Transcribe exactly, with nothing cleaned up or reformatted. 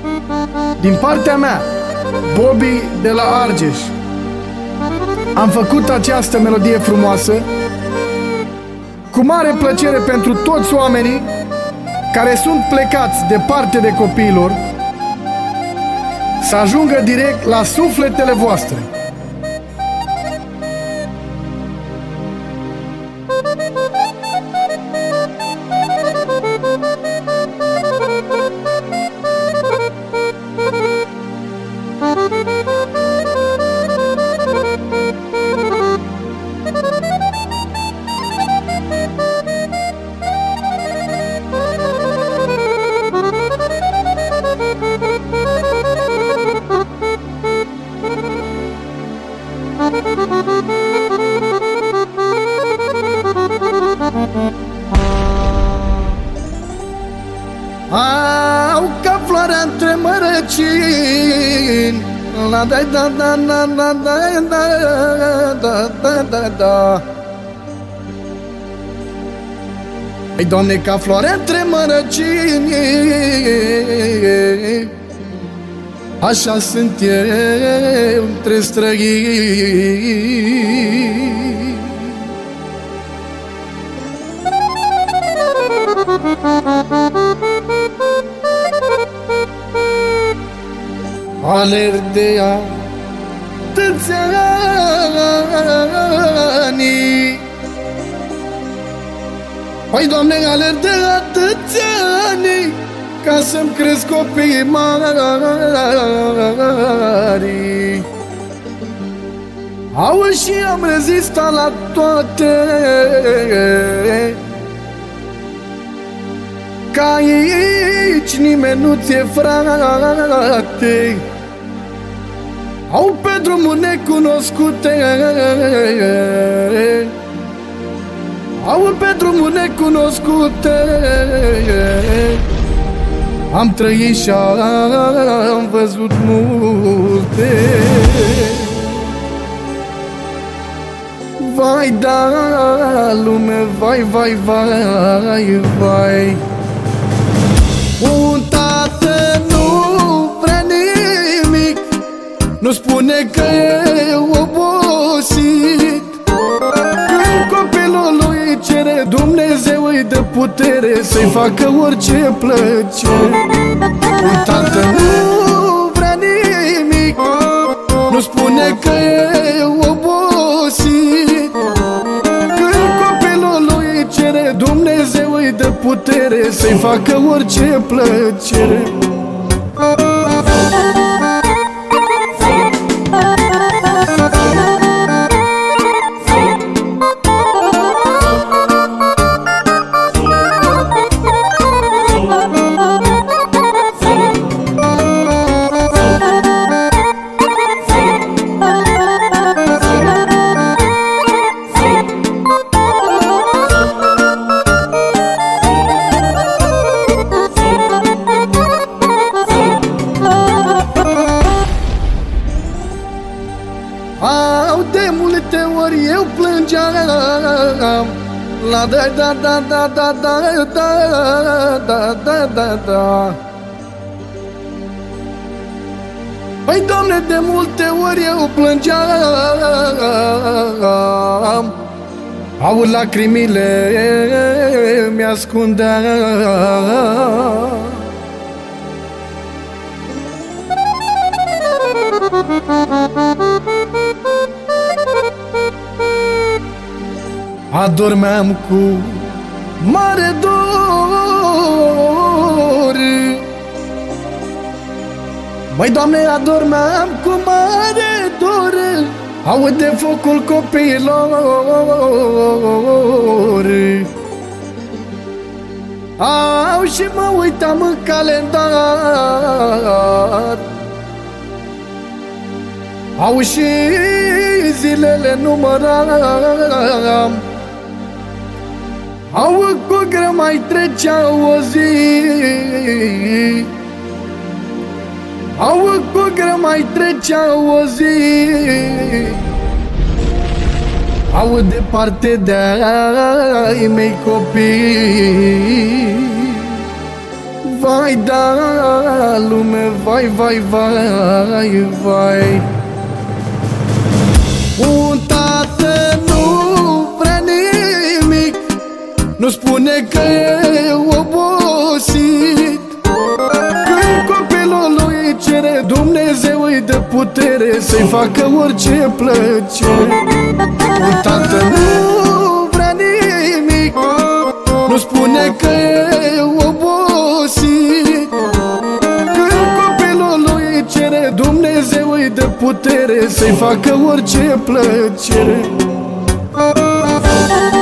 Din partea mea, Bobby de la Argeș, am făcut această melodie frumoasă cu mare plăcere pentru toți oamenii care sunt plecați departe de copiilor, să ajungă direct la sufletele voastre. Au ca floarea între mărăcini, la da da da da da da da da da da da. Ei, Doamne, ca floarea între mărăcini, așa sunt eu între străini. Alerg de atâția ani, păi, Doamne, alerg de atâția ani ca să-mi cresc copiii mari. Auzi, și am rezistat la toate, că aici nimeni nu ți-e frate. Au pe drumuri necunoscute, au pe drumuri necunoscute, am trăit și am văzut multe. Vai, da, lume, vai, vai, vai, vai. Un tată nu vrea nimic, nu spune că e obosit. Când copilul lui cere, Dumnezeu îi dă putere să-i facă orice plăcere. Un tată nu vrea nimic, nu spune că e obosit. Când copilul lui cere, Dumnezeu îi dă putere să-i facă orice plăcere. Au, de multe ori eu plângeam, la da da da da da da da da da da da. Păi, Doamne, de multe ori eu plângeam, au, lacrimile mi-ascundeam. Adormeam cu mare dor, băi, Doamne, adormeam cu mare dor, aude focul copiilor. Au, și mă uitam în calendar, au, și zilele număram. Au, cu greu mai trecea o zi, au, cu greu mai trecea o zi. Au, departe de-ai mei copii, Vai da lume, vai, vai, vai, vai. Un tată nu vrea nimic, nu spune că e obosit. Când copilul lui cere, Dumnezeu îi dă putere să-i facă orice plăcere. Un tată nu vrea nimic, nu spune că e obosit. Când copilul lui cere, Dumnezeu îi dă putere să-i facă orice plăcere.